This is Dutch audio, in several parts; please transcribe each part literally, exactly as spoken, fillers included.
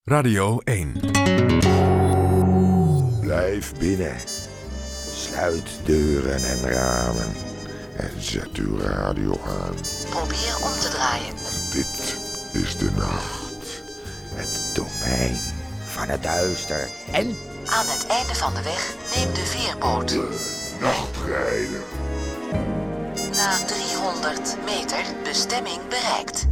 Radio één. Blijf binnen. Sluit deuren en ramen. En zet uw radio aan. Probeer om te draaien. Dit is de nacht. Het domein van het duister. En aan het einde van de weg neem de veerboot. De nachtrijder. Na driehonderd meter bestemming bereikt.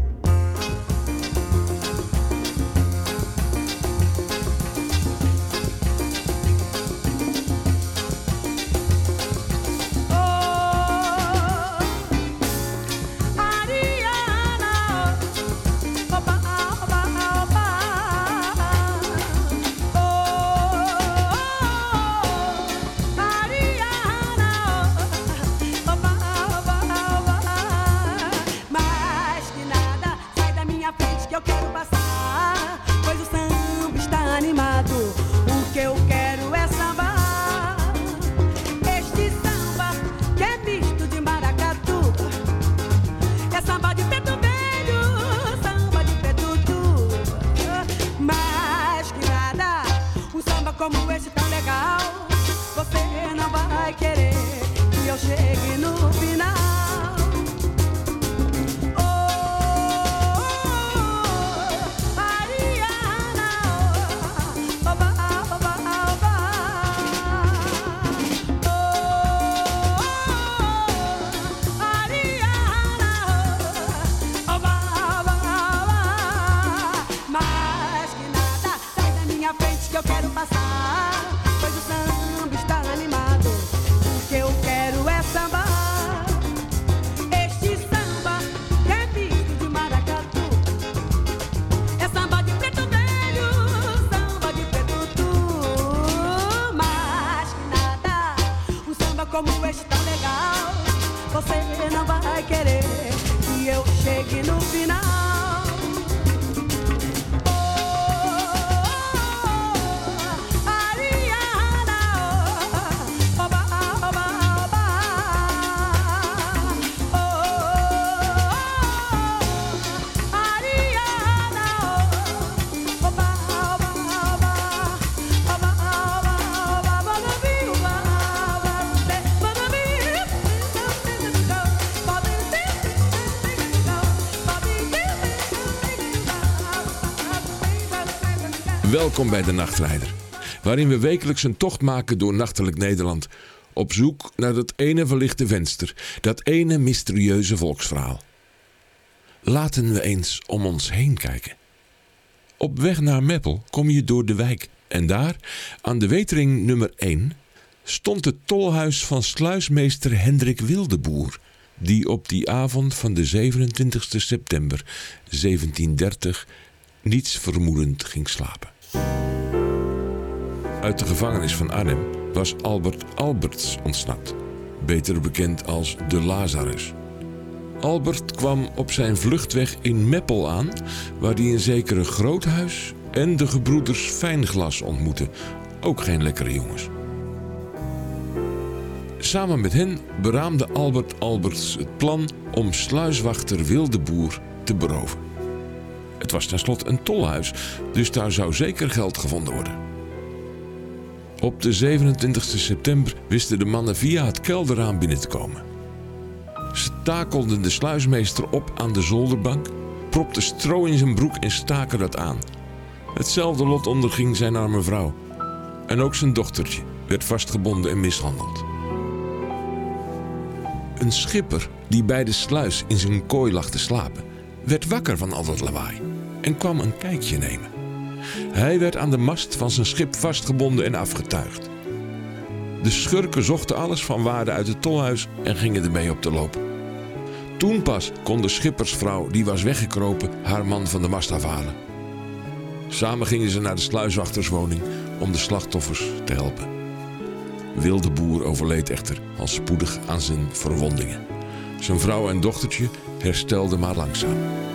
Como esse tão legal, você não vai querer que eu chegue no final. Oh, oh, oh, Ariana, oh, oba, oba, oba. Oh, oh, Ariana, oba, oba, oba. Mais que nada, sai da minha frente que eu quero passar. Como este tão legal, você não vai querer que eu chegue no final. Welkom bij de Nachtrijder, waarin we wekelijks een tocht maken door nachtelijk Nederland, op zoek naar dat ene verlichte venster, dat ene mysterieuze volksverhaal. Laten we eens om ons heen kijken. Op weg naar Meppel kom je door de wijk en daar, aan de wetering nummer één, stond het tolhuis van sluismeester Hendrik Wildeboer, die op die avond van de zevenentwintigste september zeventiendertig niets vermoedend ging slapen. Uit de gevangenis van Arnhem was Albert Alberts ontsnapt, beter bekend als de Lazarus. Albert kwam op zijn vluchtweg in Meppel aan, waar hij een zekere Groothuis en de gebroeders Fijnglas ontmoette, ook geen lekkere jongens. Samen met hen beraamde Albert Alberts het plan om sluiswachter Wildeboer te beroven. Het was tenslotte een tolhuis, dus daar zou zeker geld gevonden worden. Op de zevenentwintigste september wisten de mannen via het kelderraam binnen te komen. Ze takelden de sluismeester op aan de zolderbank, propten stro in zijn broek en staken dat aan. Hetzelfde lot onderging zijn arme vrouw. En ook zijn dochtertje werd vastgebonden en mishandeld. Een schipper die bij de sluis in zijn kooi lag te slapen, werd wakker van al dat lawaai en kwam een kijkje nemen. Hij werd aan de mast van zijn schip vastgebonden en afgetuigd. De schurken zochten alles van waarde uit het tolhuis en gingen ermee op de loop. Toen pas kon de schippersvrouw, die was weggekropen, haar man van de mast afhalen. Samen gingen ze naar de sluiswachterswoning om de slachtoffers te helpen. Wildeboer overleed echter al spoedig aan zijn verwondingen. Zijn vrouw en dochtertje herstelden maar langzaam.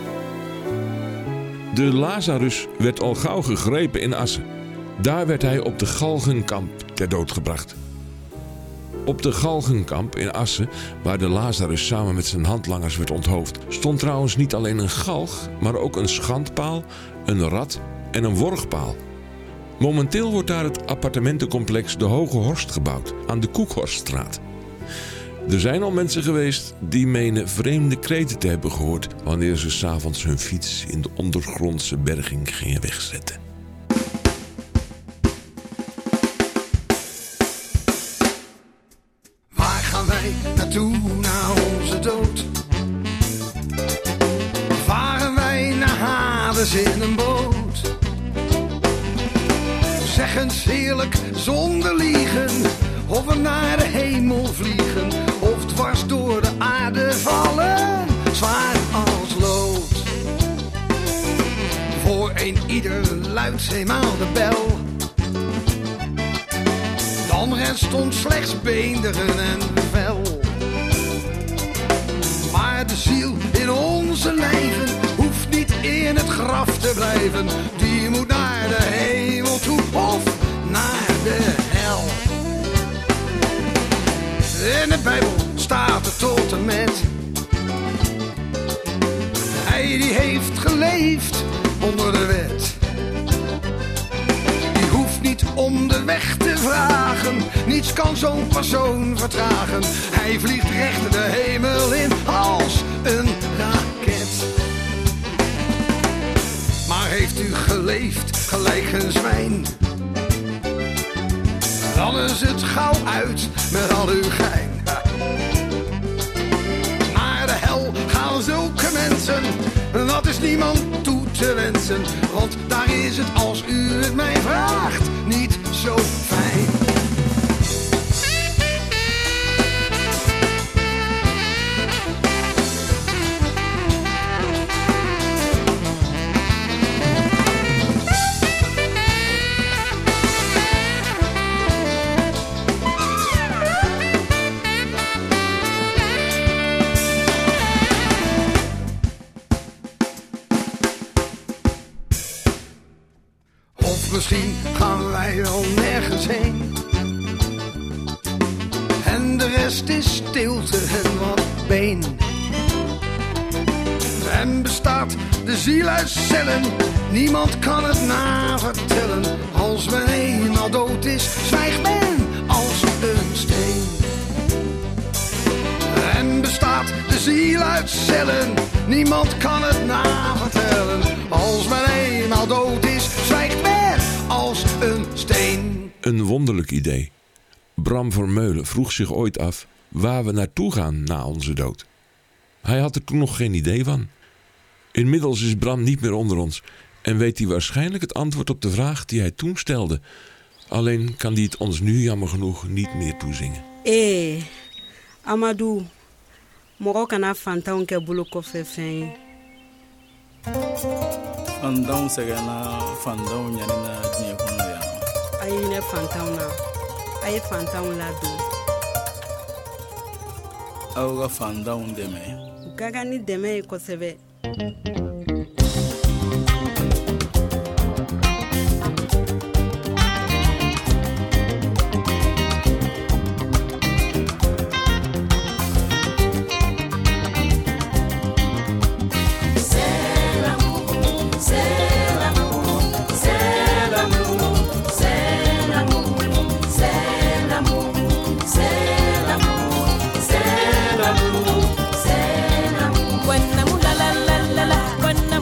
De Lazarus werd al gauw gegrepen in Assen. Daar werd hij op de Galgenkamp ter dood gebracht. Op de Galgenkamp in Assen, waar de Lazarus samen met zijn handlangers werd onthoofd, stond trouwens niet alleen een galg, maar ook een schandpaal, een rad en een worgpaal. Momenteel wordt daar het appartementencomplex De Hoge Horst gebouwd aan de Koekhorststraat. Er zijn al mensen geweest die menen vreemde kreten te hebben gehoord wanneer ze 's avonds hun fiets in de ondergrondse berging gingen wegzetten. Waar gaan wij naartoe na onze dood? Varen wij naar Hades in een boot? Zeg eens heerlijk zonder liegen, of we naar de hemel vliegen, of dwars door de aarde vallen, zwaar als lood. Voor een ieder luidt eenmaal de bel, dan rest ons slechts beenderen en vel. Maar de ziel in onze lijven hoeft niet in het graf te blijven, die moet naar de hemel toe of naar de hel. In de Bijbel staat er tot en met, hij die heeft geleefd onder de wet. Die hoeft niet om de weg te vragen, niets kan zo'n persoon vertragen. Hij vliegt recht de hemel in als een raket. Maar heeft u geleefd gelijk een zwijn, dan is het gauw uit met al uw gein. Naar de hel gaan zulke mensen, dat is niemand toe te wensen. Want daar is het, als u het mij vraagt, niet zo fijn. Misschien gaan wij wel nergens heen, en de rest is stilte en wat been. En bestaat de ziel uit cellen, niemand kan het navertellen. Als men eenmaal dood is, zwijgt men als een steen. En bestaat de ziel uit cellen, niemand kan het navertellen. Als men eenmaal dood is, zwijgt men als een steen. Een wonderlijk idee. Bram Vermeulen vroeg zich ooit af waar we naartoe gaan na onze dood. Hij had er toen nog geen idee van. Inmiddels is Bram niet meer onder ons en weet hij waarschijnlijk het antwoord op de vraag die hij toen stelde. Alleen kan hij het ons nu jammer genoeg niet meer toezingen. Eh, Amadou, moro kana fantaun ke bulu kofe fen. Fandaun segana fandaun yanina diye kono ya. Ayi ne fantaun na. Ayi fantaun la do. Auga fandaun deme. Gaga ni deme kosebe. When I'm la la la la la, when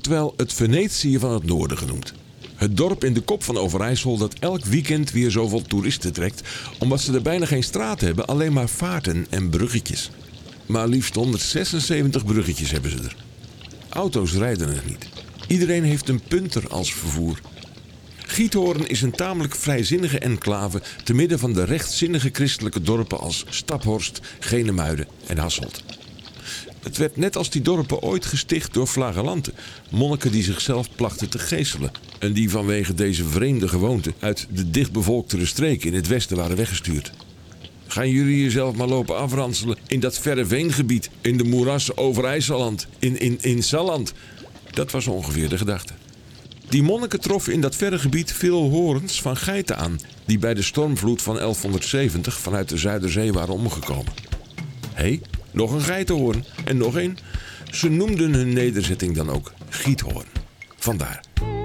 oftewel het Venetië van het noorden genoemd. Het dorp in de kop van Overijssel dat elk weekend weer zoveel toeristen trekt, omdat ze er bijna geen straat hebben, alleen maar vaarten en bruggetjes. Maar liefst honderdzesenzeventig bruggetjes hebben ze er. Auto's rijden er niet. Iedereen heeft een punter als vervoer. Giethoorn is een tamelijk vrijzinnige enclave te midden van de rechtzinnige christelijke dorpen als Staphorst, Genemuiden en Hasselt. Het werd net als die dorpen ooit gesticht door flagellanten, monniken die zichzelf plachten te geeselen en die vanwege deze vreemde gewoonte uit de dichtbevolktere streken in het westen waren weggestuurd. Gaan jullie jezelf maar lopen afranselen in dat verre veengebied, in de moerassen Overijsseland, in, in, in Salland. Dat was ongeveer de gedachte. Die monniken troffen in dat verre gebied veel horens van geiten aan, die bij de stormvloed van elfhonderdzeventig vanuit de Zuiderzee waren omgekomen. Hé, hey, nog een geitenhoorn en nog een. Ze noemden hun nederzetting dan ook Giethoorn. Vandaar.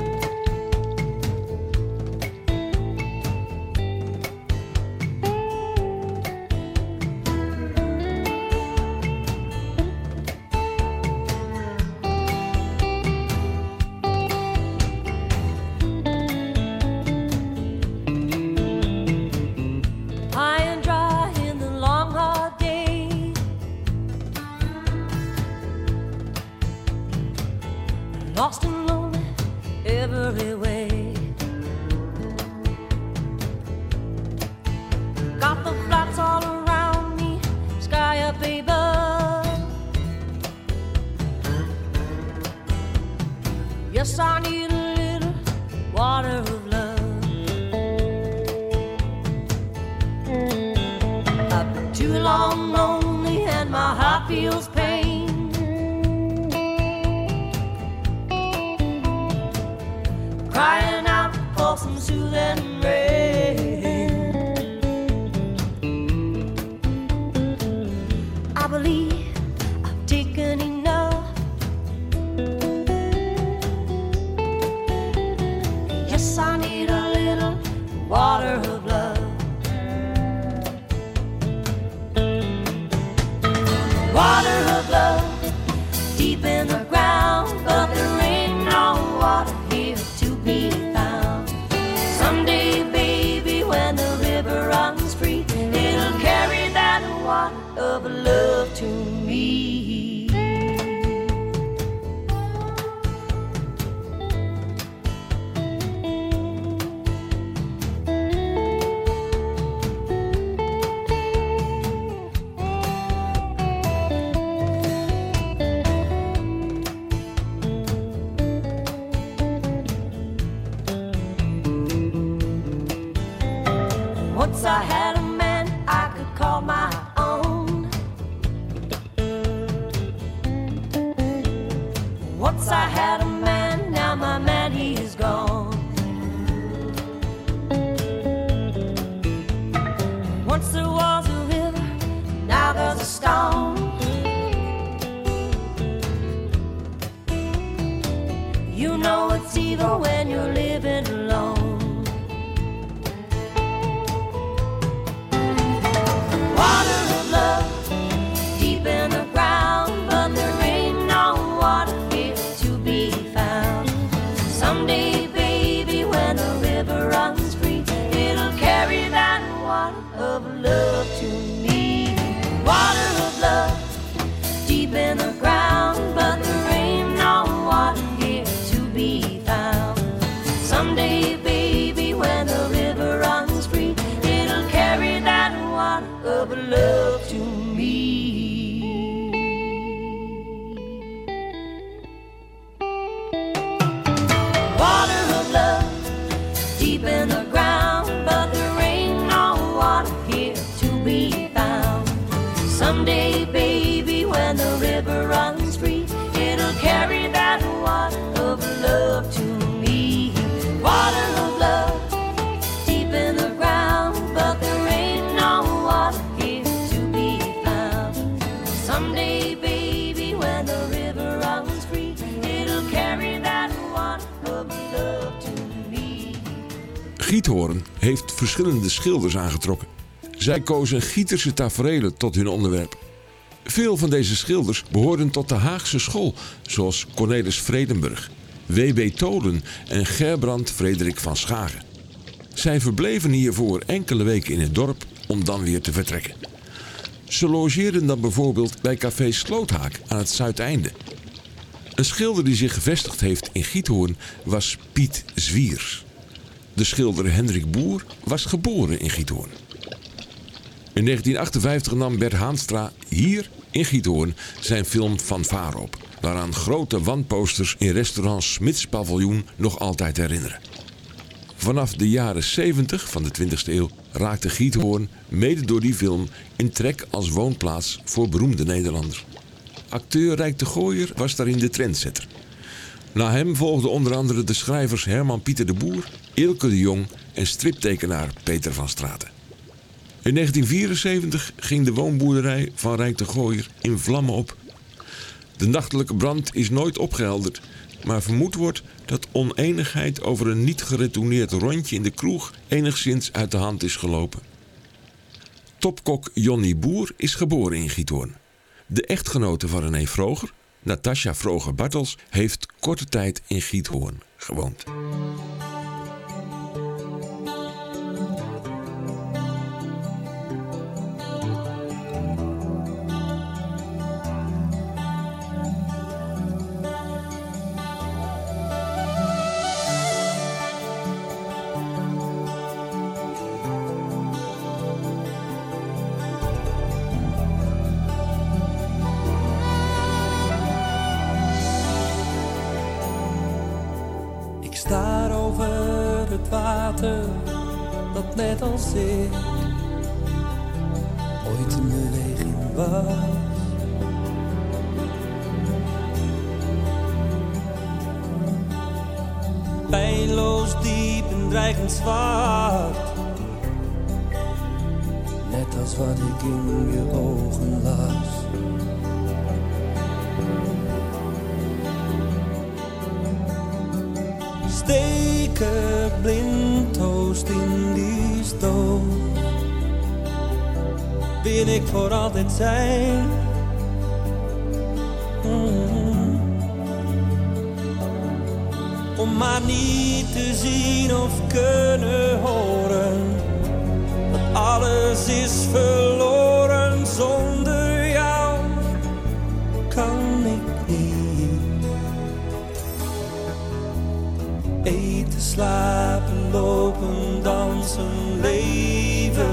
Lost and lonely every way. Got the flats all around me, sky up above. Yes, I need a little water of love. I've been too long lonely and my heart feels pain. Crying out for some soothing rain. I believe I've taken enough. Yes, I need a little water of love. Water of love, deep in the ground, but there ain't no water here to be found. Someday, baby, when the river runs free, it'll carry that water of love to me. Once I had a man I could call my own. Once I had a man, now my man he is gone. Once there was a river, now there's a stone. You know it's evil when you're living alone. Water of love, deep in the ground, but there ain't no water here to be found. Someday, baby, when the river runs free, it'll carry that water of love to me. Water of love, deep in the ground, but there ain't no water here to be found. Someday, baby, when the river runs free, it'll carry that water of love to me. Water of love, deep in the ground, but there ain't no water here to be found. Someday, baby, when the river runs free, it'll carry that water of love to me. Water of love, deep in the ground, but there ain't no water here to be found. Someday, baby, when the river runs free, it'll carry that water of love to me. Giethoorn heeft verschillende schilders aangetrokken. Zij kozen Gieterse taferelen tot hun onderwerp. Veel van deze schilders behoorden tot de Haagse school, zoals Cornelis Vredenburg, W B Tolen en Gerbrand Frederik van Schagen. Zij verbleven hiervoor enkele weken in het dorp om dan weer te vertrekken. Ze logeerden dan bijvoorbeeld bij café Sloothaak aan het Zuideinde. Een schilder die zich gevestigd heeft in Giethoorn was Piet Zwiers. De schilder Hendrik Boer was geboren in Giethoorn. In negentien achtenvijftig nam Bert Haanstra hier in Giethoorn zijn film Fanfare op, waaraan grote wandposters in restaurant Smits Paviljoen nog altijd herinneren. Vanaf de jaren zeventig van de twintigste eeuw raakte Giethoorn, mede door die film, in trek als woonplaats voor beroemde Nederlanders. Acteur Rijk de Gooier was daarin de trendsetter. Na hem volgden onder andere de schrijvers Herman Pieter de Boer, Eelke de Jong en striptekenaar Peter van Straten. In negentien vierenzeventig ging de woonboerderij van Rijk de Gooier in vlammen op. De nachtelijke brand is nooit opgehelderd, maar vermoed wordt dat oneenigheid over een niet geretourneerd rondje in de kroeg enigszins uit de hand is gelopen. Topkok Jonny Boer is geboren in Giethoorn. De echtgenote van René Vroger, Natasja Vroger-Bartels, heeft korte tijd in Giethoorn gewoond. Daar over het water, dat net als ik ooit een beweging was. Pijnloos diep en dreigend zwart, net als wat ik in je ogen las. Steken blind toast in die stoof. Wil ik voor altijd zijn. Mm. Om maar niet te zien of kunnen horen dat alles is verloren. Zonder jou kan ik niet. Eten, slapen, lopen, dansen, leven.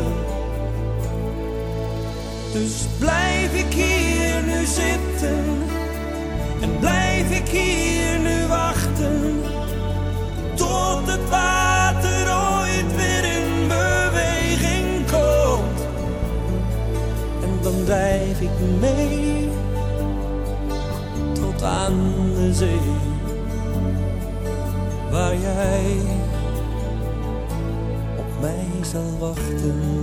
Dus blijf ik hier nu zitten en blijf ik hier nu wachten, tot het water ooit weer in beweging komt. En dan drijf ik mee tot aan de zee, waar jij op mij zal wachten.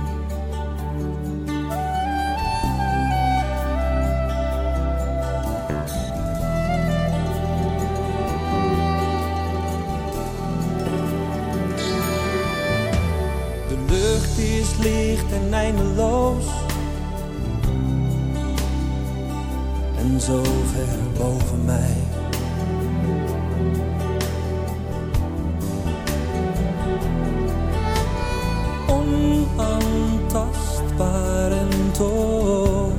De lucht is licht en eindeloos, en zo ver boven mij. Onaantastbaar en toch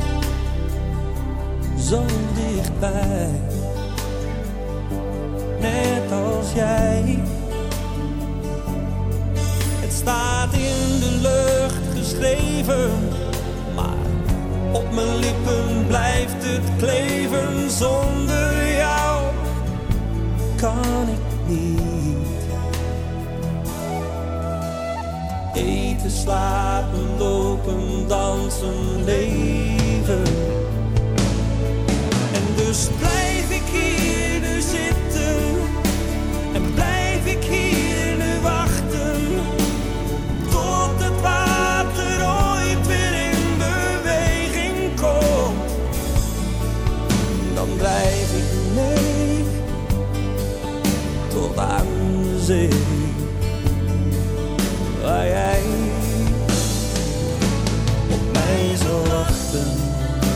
zo dichtbij, net als jij. Het staat in de lucht geschreven, maar op mijn lippen blijft het kleven. Zonder jou kan ik niet. Eten, slapen, lopen, dansen, leven. En dus blijf ik hier nu zitten en blijf ik hier nu wachten, tot het water ooit weer in beweging komt. Dan drijf ik mee tot aan de zee, waar jij op mij zal wachten.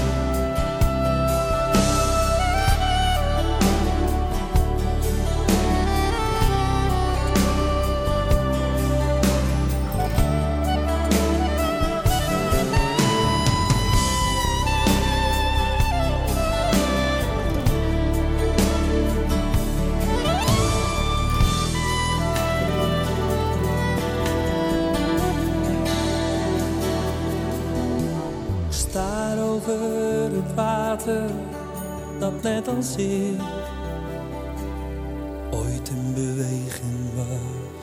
water dat net als ik ooit in beweging was.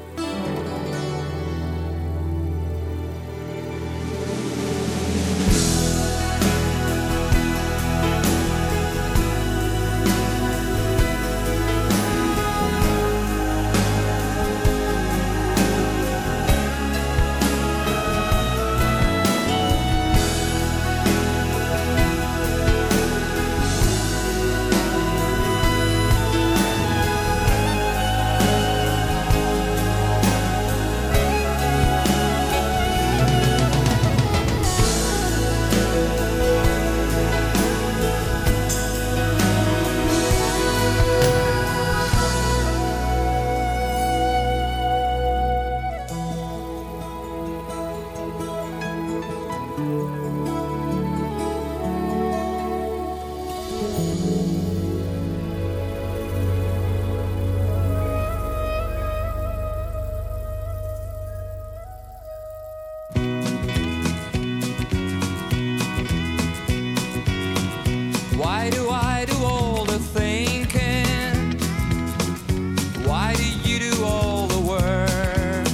Why do I do all the thinking? Why do you do all the work?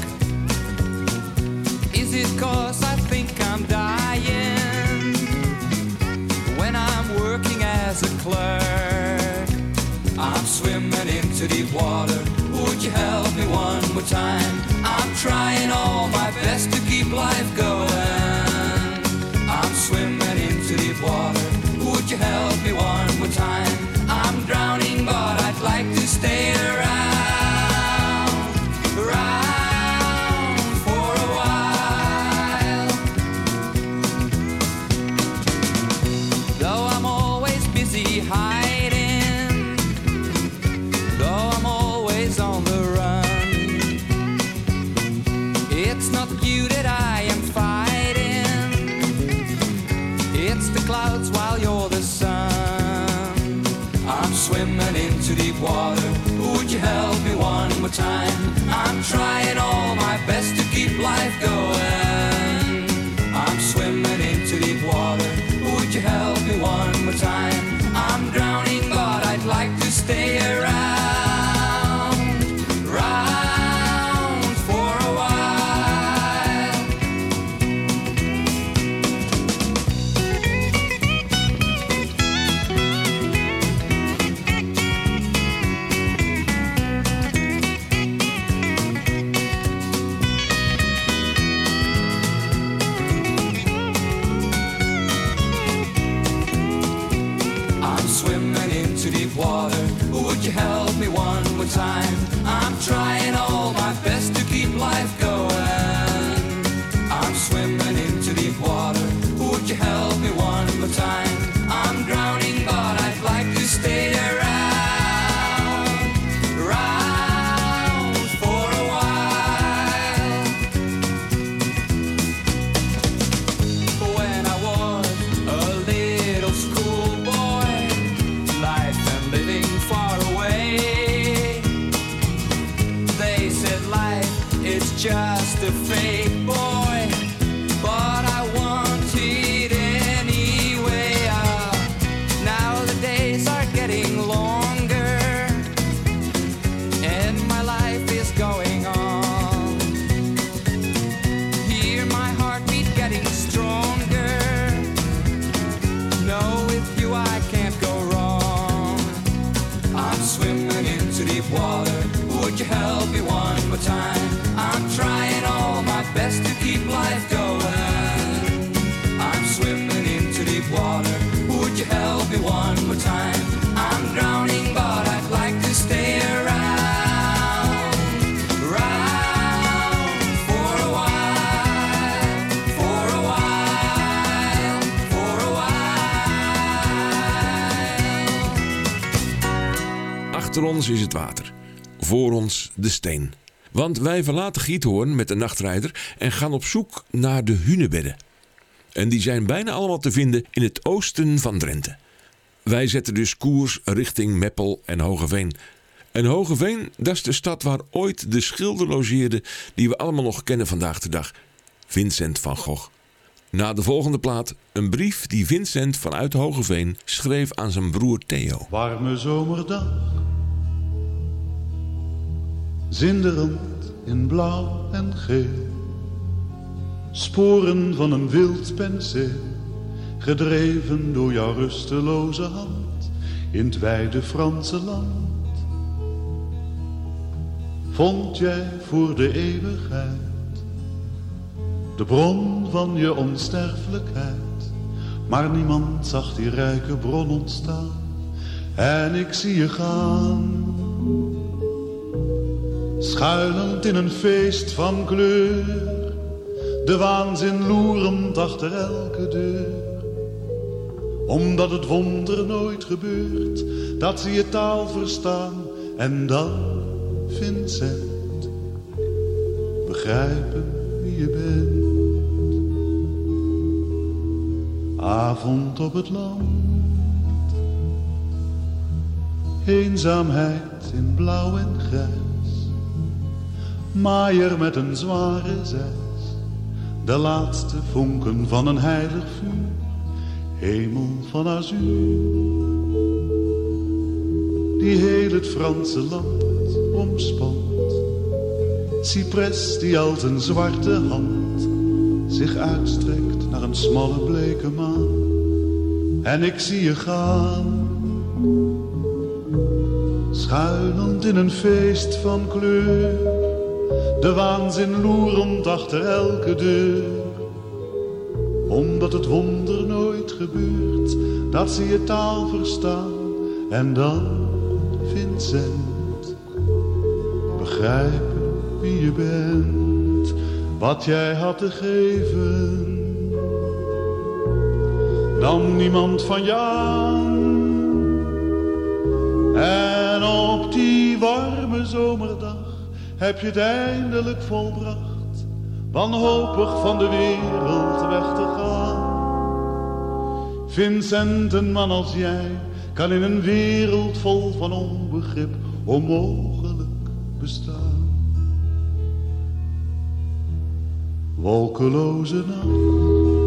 Is it 'cause I think I'm dying when I'm working as a clerk? I'm swimming into deep water. Would you help me one more time? I'm trying all my best to keep life going. I'm swimming into deep water. Would you help me one more time? I'm drowning, but I'd like to stay around, around for a while. Though I'm always busy hiding, though I'm always on the run, it's not you that I am fighting, it's the clouds while you're the sun. I'm swimming into deep water. Would you help me one more time? I'm trying all my best to keep life going. I'm swimming into deep water. Would you help me one more time? I'm drowning, but I'd like to stay around, around for a while. I'm swimming into deep water. Would you help me one more time? I'm trying all my best to keep life going. I'm swimming into deep water. Would you help me one more time? I'm drowning, but I'd like to stay around, around for a while. When I was a little schoolboy, life and living far away, they said life is just a fake, boy, but I want it anyway. Ah, now the days are getting longer and my life is going on. Hear my heartbeat getting stronger. No, with you I can't go wrong. I'm swimming into deep water. Would you help me one more time? I'm trying all my best to keep life going. I'm swimming into deep water. Would you help me one more time? I'm drowning, but I'd like to stay around, around for a while, for a while, for a while. Achter ons is het water. Voor ons de steen. Want wij verlaten Giethoorn met de nachtrijder en gaan op zoek naar de hunebedden. En die zijn bijna allemaal te vinden in het oosten van Drenthe. Wij zetten dus koers richting Meppel en Hogeveen. En Hogeveen, dat is de stad waar ooit de schilder logeerde die we allemaal nog kennen vandaag de dag. Vincent van Gogh. Na de volgende plaat een brief die Vincent vanuit Hogeveen schreef aan zijn broer Theo. Warme zomerdag, zinderend in blauw en geel. Sporen van een wild penseel, gedreven door jouw rusteloze hand in het wijde Franse land. Vond jij voor de eeuwigheid de bron van je onsterfelijkheid, maar niemand zag die rijke bron ontstaan. En ik zie je gaan, schuilend in een feest van kleur, de waanzin loerend achter elke deur. Omdat het wonder nooit gebeurt, dat ze je taal verstaan. En dan, Vincent, begrijpen wie je bent. Avond op het land, eenzaamheid in blauw en grijs. Maaier met een zware zeis, de laatste vonken van een heilig vuur. Hemel van azuur, die heel het Franse land omspant. Cypres die als een zwarte hand zich uitstrekt naar een smalle bleke maan. En ik zie je gaan, schuilend in een feest van kleur, de waanzin loerend achter elke deur. Omdat het wonder nooit gebeurt, dat ze je taal verstaan. En dan, Vincent, begrijpen wie je bent, wat jij had te geven. Nam niemand van je aan. En op die warme zomerdag heb je het eindelijk volbracht, wanhopig van de wereld weg te gaan. Vincent, een man als jij, kan in een wereld vol van onbegrip onmogelijk bestaan. Wolkeloze nacht,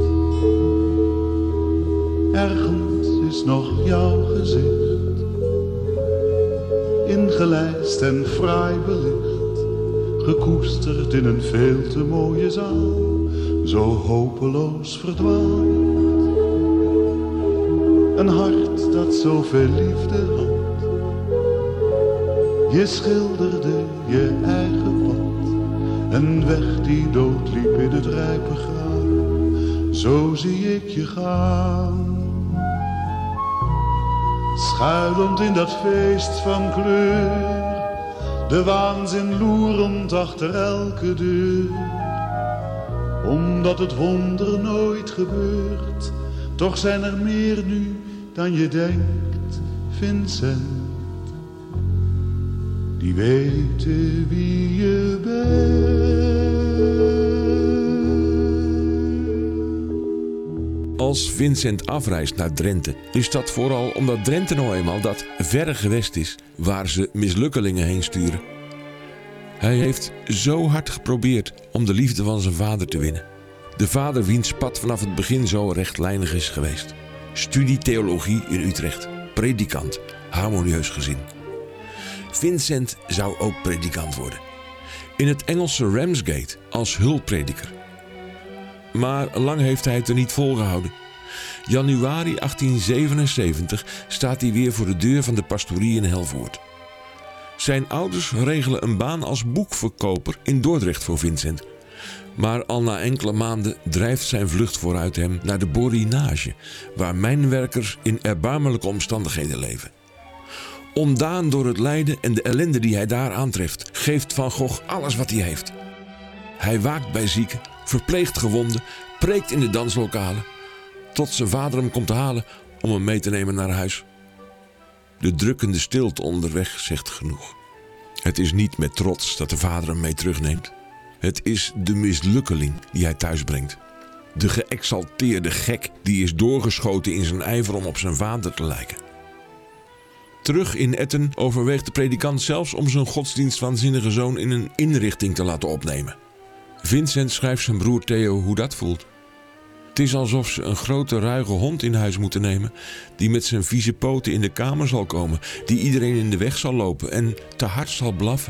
ergens is nog jouw gezicht, ingelijst en fraai belicht, gekoesterd in een veel te mooie zaal, zo hopeloos verdwaald. Een hart dat zoveel liefde had, je schilderde je eigen pad, een weg die doodliep in het rijpe graan. Zo zie ik je gaan, schuilend in dat feest van kleur, de waanzin loerend achter elke deur. Omdat het wonder nooit gebeurt, toch zijn er meer nu dan je denkt, Vincent. Die weten wie je bent. Als Vincent afreist naar Drenthe, is dat vooral omdat Drenthe nou eenmaal dat verre gewest is waar ze mislukkelingen heen sturen. Hij heeft zo hard geprobeerd om de liefde van zijn vader te winnen. De vader wiens pad vanaf het begin zo rechtlijnig is geweest. Studie theologie in Utrecht, predikant, harmonieus gezin. Vincent zou ook predikant worden. In het Engelse Ramsgate als hulpprediker. Maar lang heeft hij het er niet volgehouden. Januari achttien zevenenzeventig staat hij weer voor de deur van de pastorie in Helvoort. Zijn ouders regelen een baan als boekverkoper in Dordrecht voor Vincent. Maar al na enkele maanden drijft zijn vlucht vooruit hem naar de Borinage, waar mijnwerkers in erbarmelijke omstandigheden leven. Ontdaan door het lijden en de ellende die hij daar aantreft, geeft Van Gogh alles wat hij heeft. Hij waakt bij zieken, verpleegt gewonden, preekt in de danslokalen, tot zijn vader hem komt halen om hem mee te nemen naar huis. De drukkende stilte onderweg zegt genoeg. Het is niet met trots dat de vader hem mee terugneemt. Het is de mislukkeling die hij thuis brengt. De geëxalteerde gek die is doorgeschoten in zijn ijver om op zijn vader te lijken. Terug in Etten overweegt de predikant zelfs om zijn godsdienstwaanzinnige zoon in een inrichting te laten opnemen. Vincent schrijft zijn broer Theo hoe dat voelt. Het is alsof ze een grote ruige hond in huis moeten nemen, die met zijn vieze poten in de kamer zal komen, die iedereen in de weg zal lopen en te hard zal blaffen.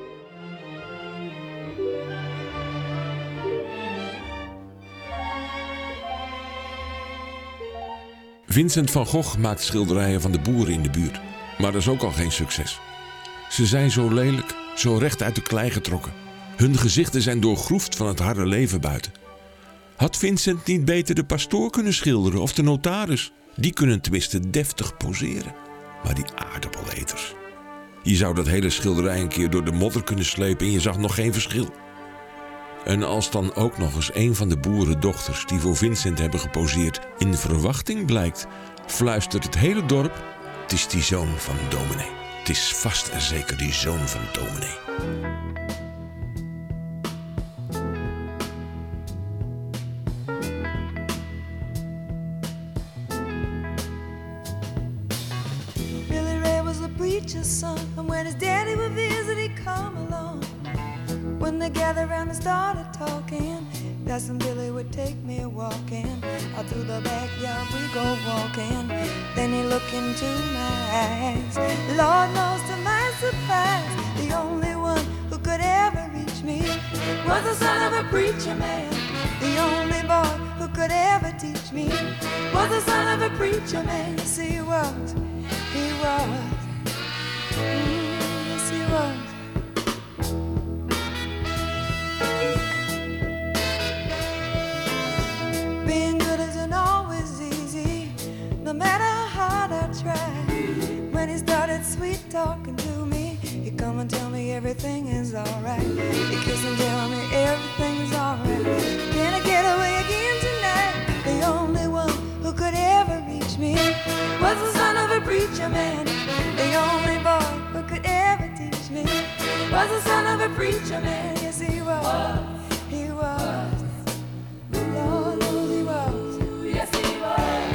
Vincent van Gogh maakt schilderijen van de boeren in de buurt, maar dat is ook al geen succes. Ze zijn zo lelijk, zo recht uit de klei getrokken. Hun gezichten zijn doorgroefd van het harde leven buiten. Had Vincent niet beter de pastoor kunnen schilderen of de notaris? Die kunnen tenminste deftig poseren. Maar die aardappeleters. Je zou dat hele schilderij een keer door de modder kunnen slepen en je zag nog geen verschil. En als dan ook nog eens een van de boerendochters die voor Vincent hebben geposeerd in verwachting blijkt, fluistert het hele dorp: het is die zoon van dominee. Het is vast en zeker die zoon van dominee. Billy Ray was a preacher's son, and when his daddy would visit, he'd come along. When they gathered around and started talking, that's when Billy would take me walking. Out through the backyard we go walking. Then he looked into my eyes. Lord knows to my surprise, the only one who could ever reach me was the son of a preacher man. The only boy who could ever teach me was the son of a preacher man. Yes, he was. He was. Mm, yes, he was. Being good isn't always easy, no matter how hard I try. When he started sweet talking to me, he'd come and tell me everything is alright. He'd kiss and tell me everything is alright. Can I get away again tonight? The only one who could ever reach me was the son of a preacher man. The only boy who could ever teach me was the son of a preacher man. Yes, he was. He was. Lord knows he was. Yes, he was.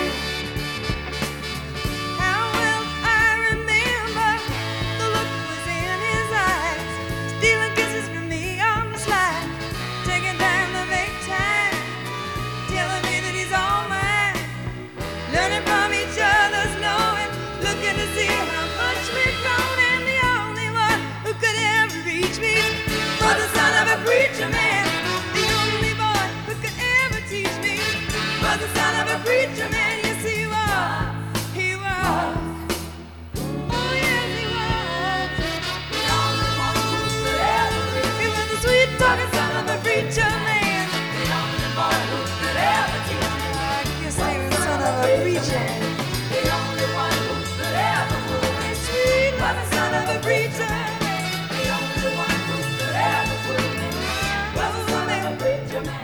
How well I remember the look was in his eyes, stealing kisses from me on the slide, taking time to make time, telling me that he's all mine, learning from each other's knowing, looking to see how much we've grown, and the only one who could ever reach me was the son of a preacher man. The only boy who could ever teach me was the son of a preacher man. Yes, he was. He was. Oh, yes, he was. The only one who could ever reach me. He was the sweet talking son of a preacher man. The only boy who could ever teach me. I guess he was the son of a preacher. The only one who could ever fool me. Sweet was the son of a preacher. The only one who could ever fool me was the son of a preacher man.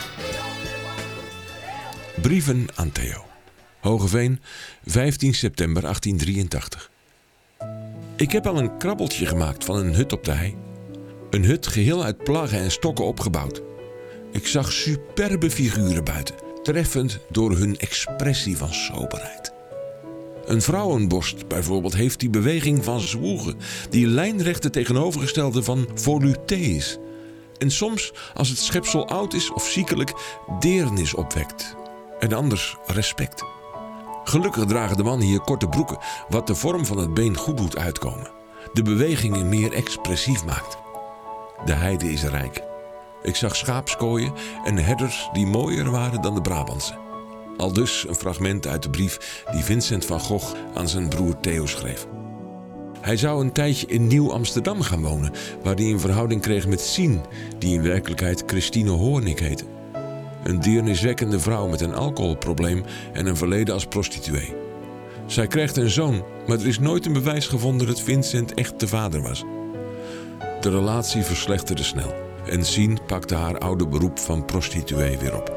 Brieven aan Theo. Hogeveen, vijftien september achttien drieëntachtig. Ik heb al een krabbeltje gemaakt van een hut op de hei. Een hut geheel uit plaggen en stokken opgebouwd. Ik zag superbe figuren buiten, treffend door hun expressie van soberheid. Een vrouwenborst bijvoorbeeld heeft die beweging van zwoegen, die lijnrechte tegenovergestelde van volupté is. En soms, als het schepsel oud is of ziekelijk, deernis opwekt. En anders respect. Gelukkig dragen de mannen hier korte broeken, wat de vorm van het been goed doet uitkomen. De bewegingen meer expressief maakt. De heide is rijk. Ik zag schaapskooien en herders die mooier waren dan de Brabantse. Aldus een fragment uit de brief die Vincent van Gogh aan zijn broer Theo schreef. Hij zou een tijdje in Nieuw-Amsterdam gaan wonen, waar hij een verhouding kreeg met Sien, die in werkelijkheid Christine Hoornik heette. Een deerniswekkende vrouw met een alcoholprobleem en een verleden als prostituee. Zij krijgt een zoon, maar er is nooit een bewijs gevonden dat Vincent echt de vader was. De relatie verslechterde snel en Sien pakte haar oude beroep van prostituee weer op.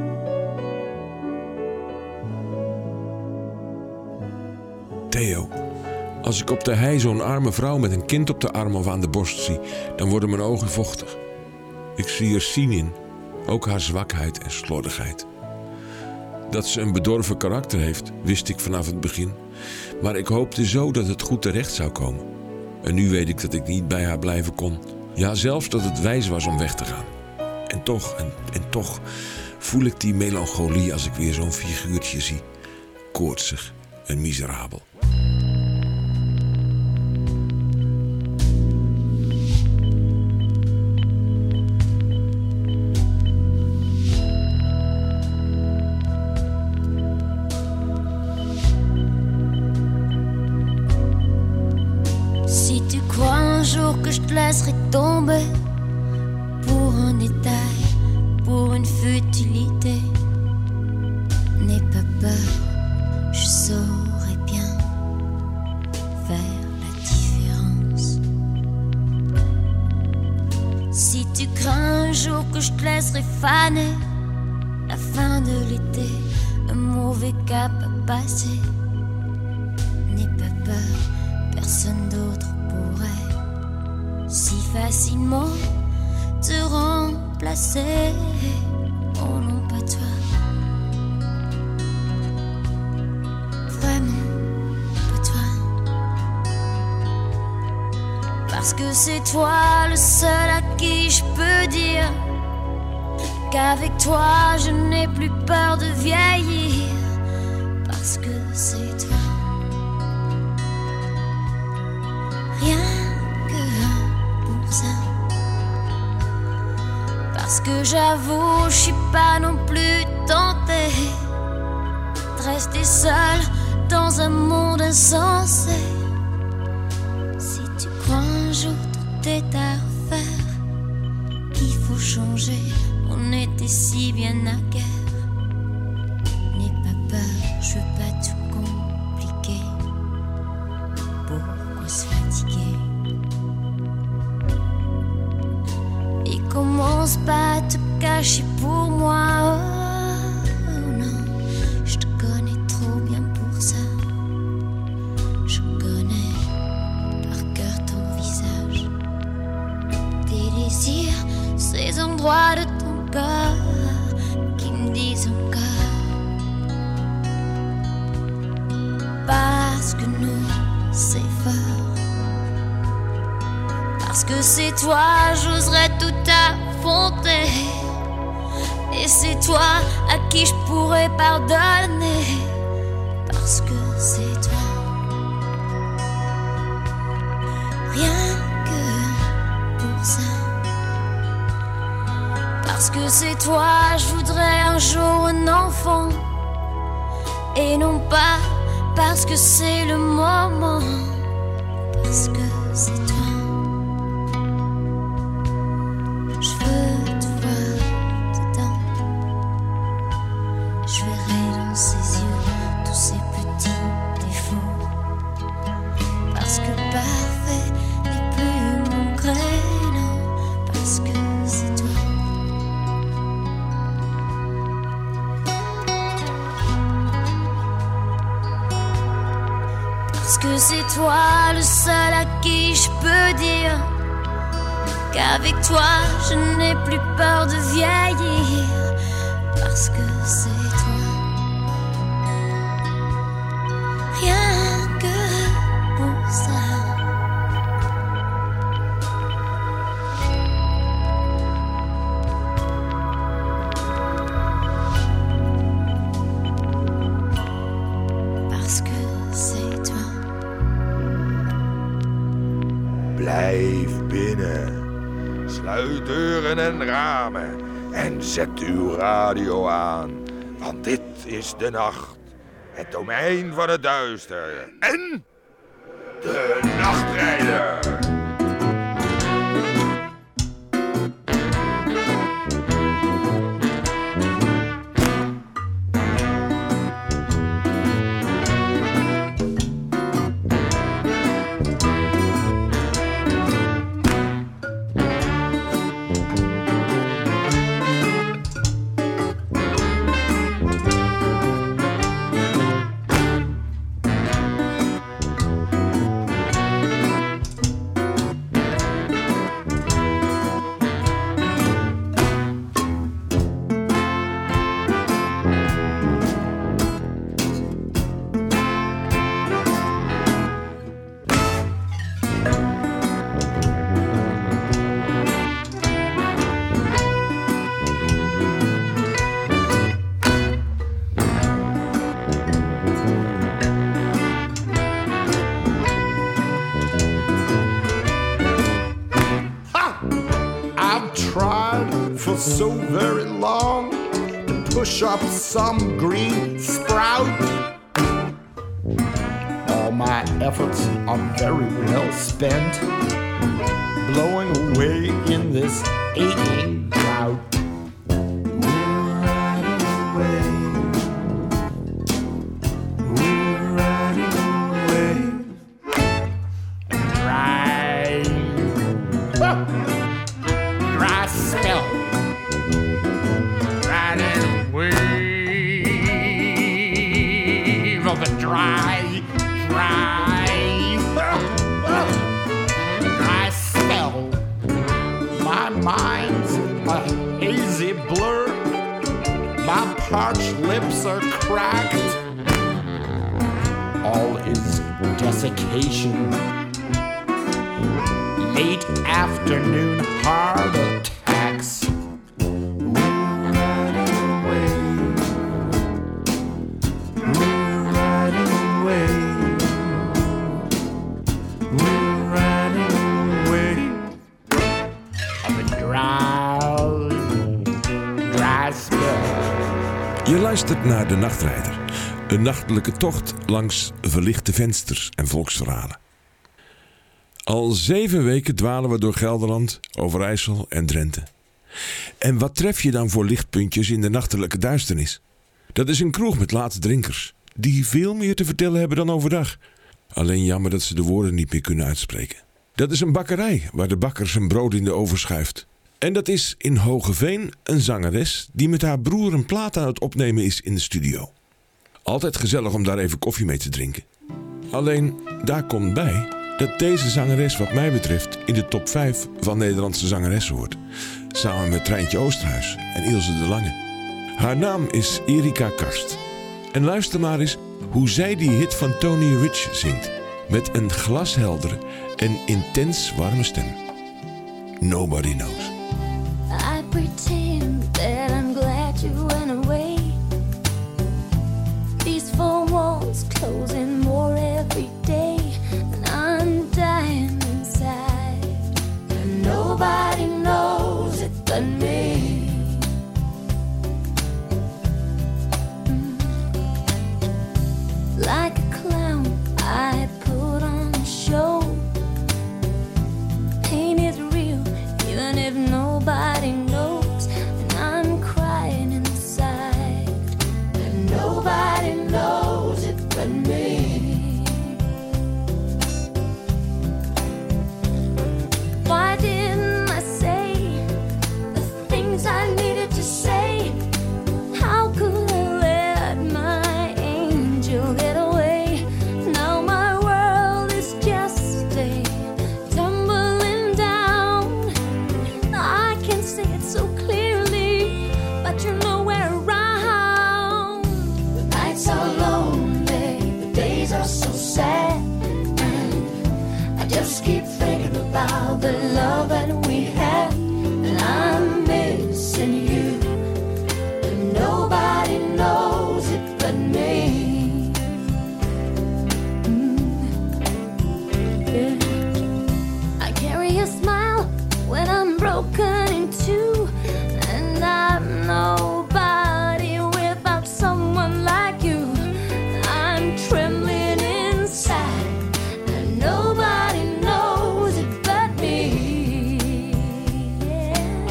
Theo, als ik op de hei zo'n arme vrouw met een kind op de arm of aan de borst zie, dan worden mijn ogen vochtig. Ik zie er Sien in, ook haar zwakheid en slordigheid. Dat ze een bedorven karakter heeft, wist ik vanaf het begin. Maar ik hoopte zo dat het goed terecht zou komen. En nu weet ik dat ik niet bij haar blijven kon. Ja, zelfs dat het wijs was om weg te gaan. En toch, en, en toch, voel ik die melancholie als ik weer zo'n figuurtje zie. Koortsig en miserabel. Si tu crois un jour que je te laisserai tomber pour un détail, pour une futilité, n'aie pas peur, je saurai bien faire la différence. Si tu crains un jour que je te laisserai faner, la fin de l'été, un mauvais cap à passer, n'aie pas peur, personne d'autre pourrait si facilement te remplacer. Oh non, pas toi. Vraiment, pas toi. Parce que c'est toi le seul à qui je peux dire qu'avec toi je n'ai plus peur de vieillir. Parce que c'est toi. Rien que pour ça. Parce que j'avoue, je suis pas non plus tentée de rester seule dans un monde insensé. Si tu crois un jour tout est à refaire, qu'il faut changer, on était si bien à guerre. N'aie pas peur, je veux pas tout compliquer. Pourquoi se fatiguer? Et commence pas à te cacher pour moi. Oh non, je te connais trop bien pour ça. Je connais par cœur ton visage, tes désirs, ces endroits de ton corps qui me disent encore. Parce que nous, c'est fort. Parce que c'est toi, j'oserais tout affronter. Et c'est toi à qui je pourrais pardonner. Parce que c'est toi. Rien que pour ça. Parce que c'est toi, je voudrais un jour un enfant. Et non pas parce que c'est le moment. Parce que c'est toi. Je veux te voir dedans. Je verrai dans ses yeux tous ces petits défauts. Parce que parfait n'est plus mon créneau. Parce que c'est toi. Parce que c'est toi le seul à qui je peux dire qu'avec toi je n'ai plus peur de vieillir. Parce que c'est toi. Rien que pour ça. Parce que c'est toi. Blijf binnen. Sluit deuren en ramen. En zet uw radio aan. Want dit is de nacht. Het domein van het duister. En de nachtrijder. so very long to push up some green sprout. All my efforts are very well spent, blowing away in this aching drought. Dry, dry, dry spell. My mind's a hazy blur. My parched lips are cracked. All is desiccation. Late afternoon heart attacks. Je luistert naar De Nachtrijder. Een nachtelijke tocht langs verlichte vensters en volksverhalen. Al zeven weken dwalen we door Gelderland, Overijssel en Drenthe. En wat tref je dan voor lichtpuntjes in de nachtelijke duisternis? Dat is een kroeg met late drinkers, die veel meer te vertellen hebben dan overdag. Alleen jammer dat ze de woorden niet meer kunnen uitspreken. Dat is een bakkerij waar de bakker zijn brood in de oven schuift. En dat is in Hogeveen een zangeres die met haar broer een plaat aan het opnemen is in de studio. Altijd gezellig om daar even koffie mee te drinken. Alleen daar komt bij dat deze zangeres wat mij betreft in de top vijf van Nederlandse zangeressen hoort. Samen met Treintje Oosterhuis en Ilse de Lange. Haar naam is Erika Karst. En luister maar eens hoe zij die hit van Tony Rich zingt. Met een glasheldere en intens warme stem. Nobody knows. I pretend that I'm glad you went away. These four walls closing more every day, and I'm dying inside. And nobody knows it but me. Mm. Like a clown, I put on a show. Pain is real, even if nobody knows, and I'm crying inside, and nobody knows it but me. Why didn't I say the things I needed to say? How could I let my angel get away? Now my world is just a tumbling down. I can see it so clearly, but you're nowhere around. The nights are lonely, the days are so sad, and I just keep thinking about the love that we had, and I'm missing you, and nobody knows it but me. Mm. Yeah. I carry a smile when I'm broken in two, and I'm nobody without someone like you. I'm trembling inside, and nobody knows it but me. Yeah.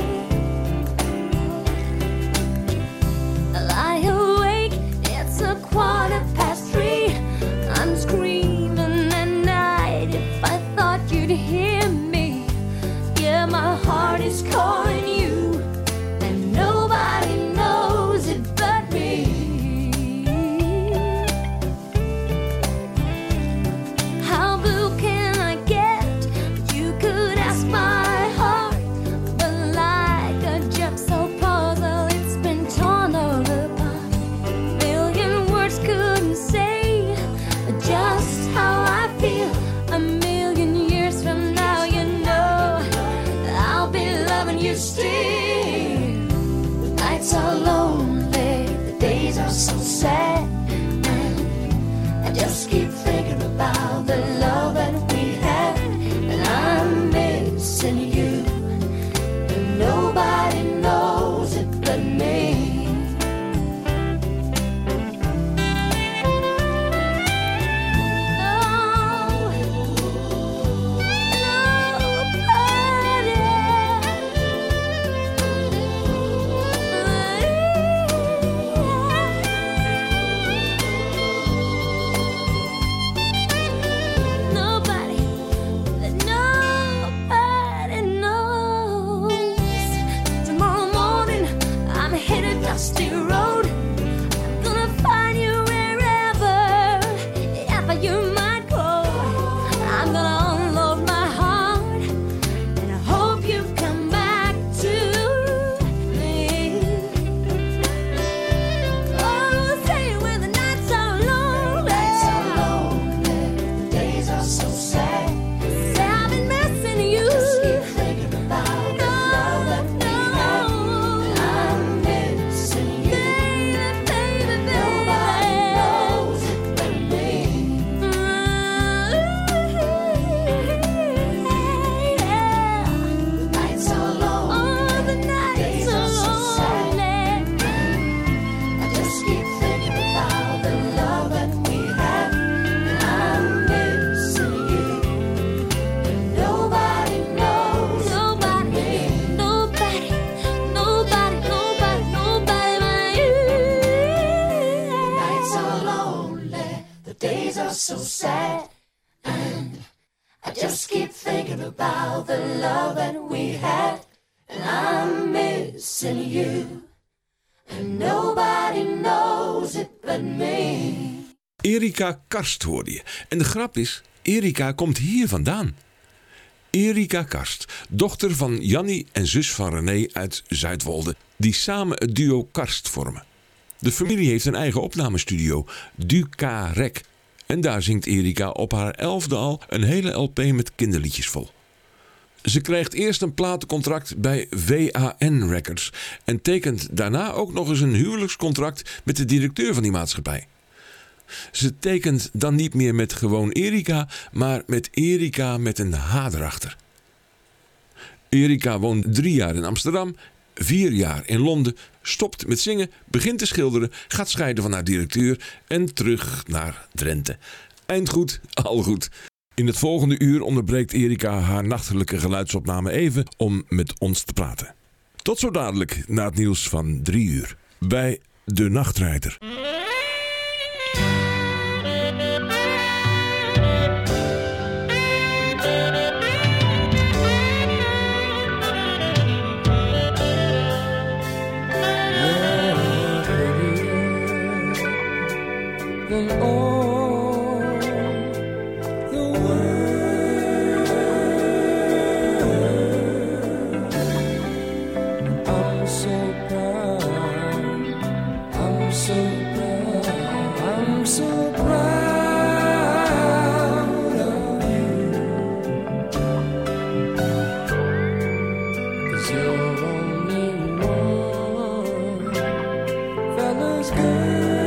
I lie awake, it's a quarter past three. I'm screaming at night if I thought you'd hear me. Yeah, my heart is calling you, and nobody knows it but me. How blue can I get? You could ask my heart, but like a jigsaw puzzle, it's been torn all apart. A million words couldn't say just how I feel. A million years from now, you know I'll be loving you still. The nights are lonely, the days are so sad, and I just keep thinking about the love that we had, and I'm missing you, and nobody knows thinking about the love that we had, and I'm missing you, and nobody knows it but me. Erika Karst hoorde je. En de grap is, Erika komt hier vandaan. Erika Karst, dochter van Jannie en zus van René uit Zuidwolde, die samen het duo Karst vormen. De familie heeft een eigen opnamestudio, Duca-Rec. En daar zingt Erika op haar elfde al een hele L P met kinderliedjes vol. Ze krijgt eerst een platencontract bij W A N Records en tekent daarna ook nog eens een huwelijkscontract met de directeur van die maatschappij. Ze tekent dan niet meer met gewoon Erika, maar met Erika met een H erachter. Erika woont drie jaar in Amsterdam, vier jaar in Londen, stopt met zingen, begint te schilderen, gaat scheiden van haar directeur en terug naar Drenthe. Eind goed, al goed. In het volgende uur onderbreekt Erika haar nachtelijke geluidsopname even om met ons te praten. Tot zo dadelijk na het nieuws van drie uur bij De Nachtrijder. Than all the world. I'm so proud, I'm so proud, I'm so proud of you, 'cause you're only one fella's girl.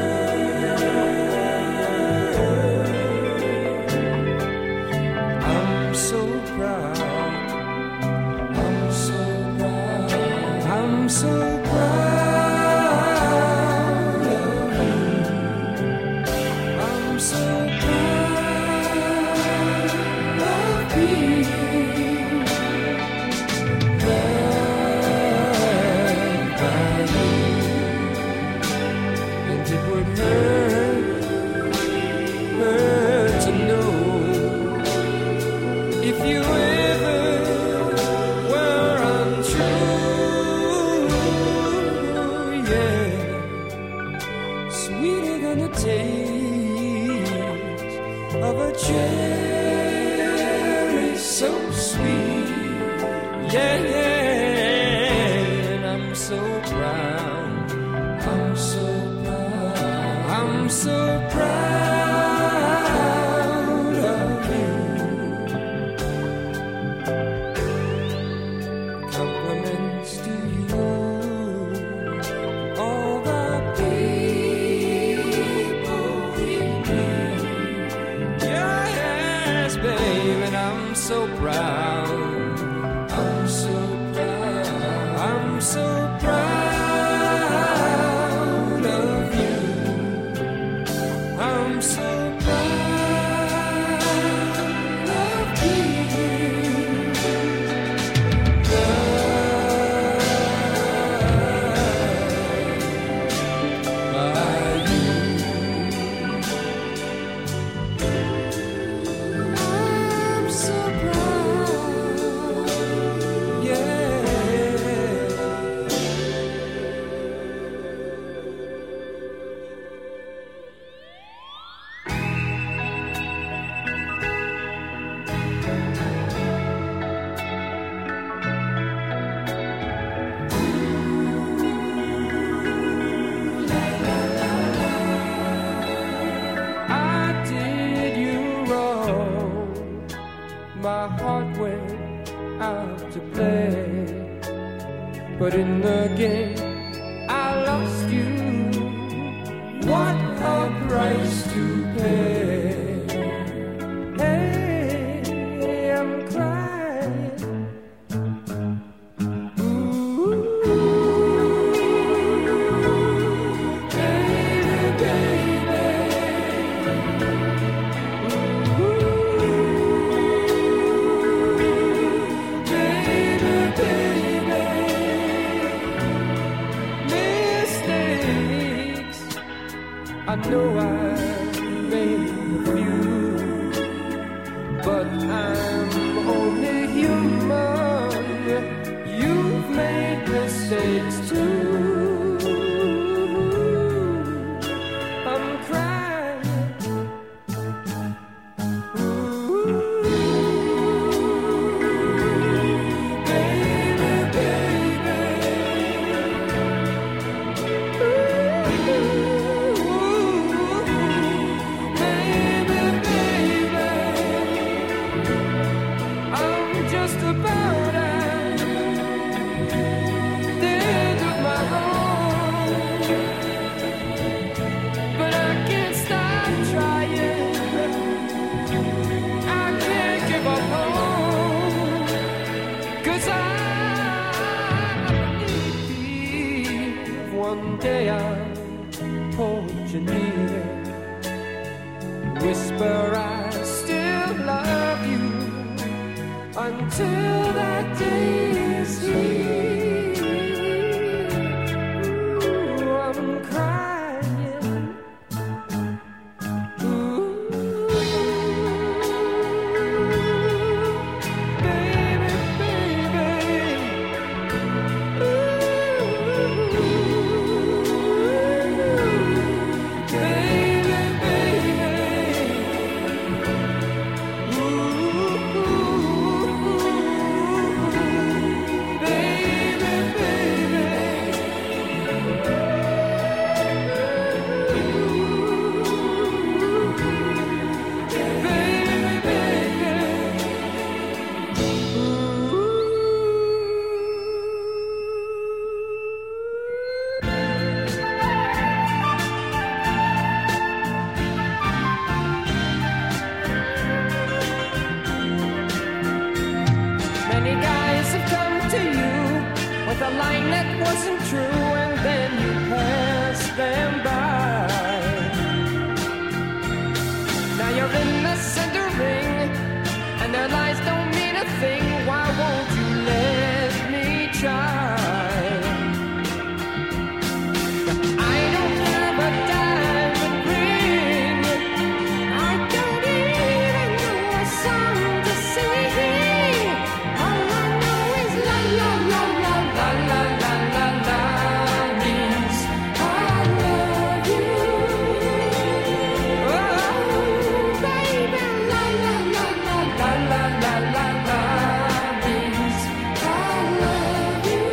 So proud of you. I'm so proud of being loved by you. And it would hurt, hurt to know if you ever were untrue. Of a cherry so sweet, yeah, yeah, and I'm so proud, I'm so proud, I'm so proud of you. Compliments to you, all the so proud, I'm so proud, I'm so proud of you. I'm so proud of you. My heart went out to play, but in the game I lost you. What a price to pay. Hey, I'm crying. Ooh, baby, baby. I know I made it's true. I'm crying. Ooh, baby, baby. Ooh, baby, baby. I'm just about at the end of my road, but I can't stop trying. I can't give up hope, 'cause I believe one day I'll hold you near, whisper I still love you, until that day is here. Ooh, I'm crying. Ooh, baby, baby. Ooh, baby, baby. Many guys have come to you with a line that wasn't true, and then you passed them by. Now you're in the center ring, and their lies don't mean a thing. Why won't you let me try? I don't have a diamond ring. I don't even know a song to sing. All I know is la la la la la la la la la means I love you. Oh, baby, la la la la la la la la la means I love you.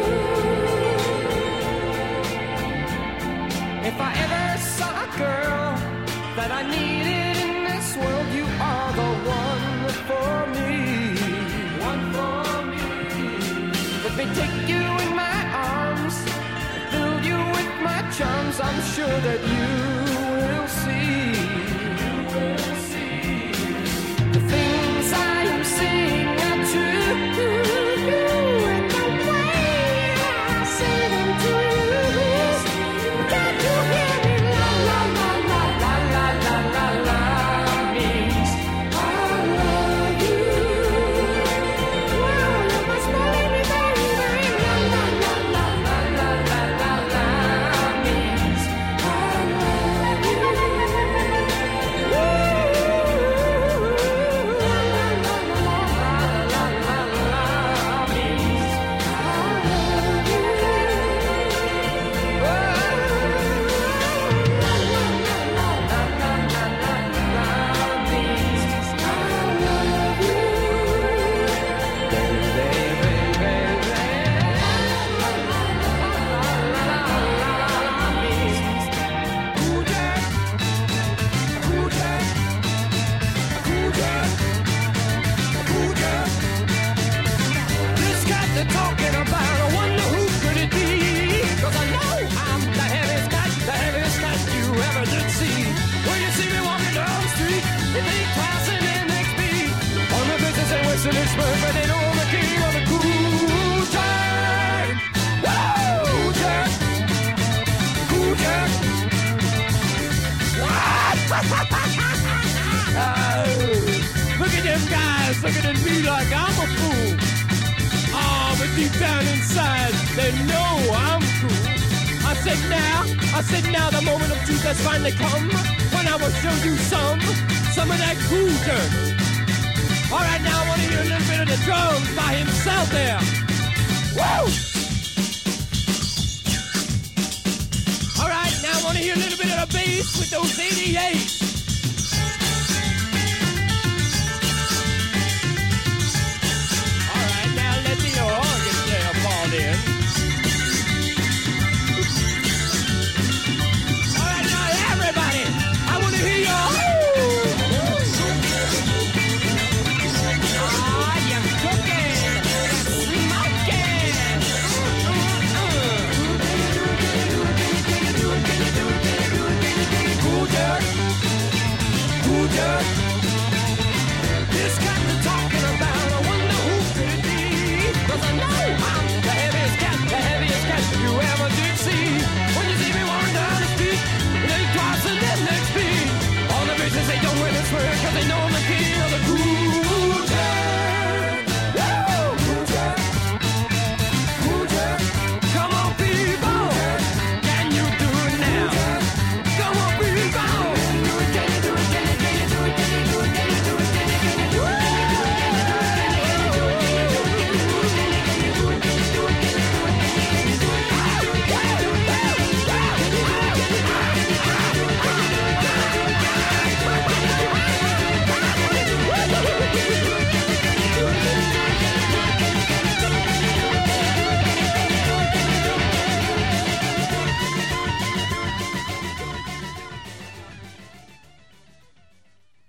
If I ever saw a girl that I needed in this world, you are the one for me. One for me. Let me take you in my arms, fill you with my charms. I'm sure that you will see. You will see. The things I am seeing are true. And the way I say them too. Can't you hear me? La la la la la la la la la means I love you. Wow, you must believe me, baby. La la la la la la la la la means I love you. Ooh, la la la la la la la la means I love you. This cat they're talking about, I wonder who could it be? 'Cause I know I'm the heaviest cat, the heaviest cat you ever did see. When you see me walking down the street, you think twice and then next beat. On the business and Western Express, but they know I'm the king of the cool jack. Woo! Jack! Cool jack! Oh, look at them guys looking at me like I'm a fool. Oh, but deep down inside, they know I'm cool. I said now, I said now the moment of truth has finally come, when I will show you some, some of that cool dirt. All right, now I want to hear a little bit of the drums by himself there. Woo! East with those eighty-eights. All right, now let the organ player fall in. All right, now everybody, I want to hear your. Ah, you're cooking, you're smoking. Cool dirt, cool dirt. This got me talking about. I wonder who could it be? 'Cause I know I'm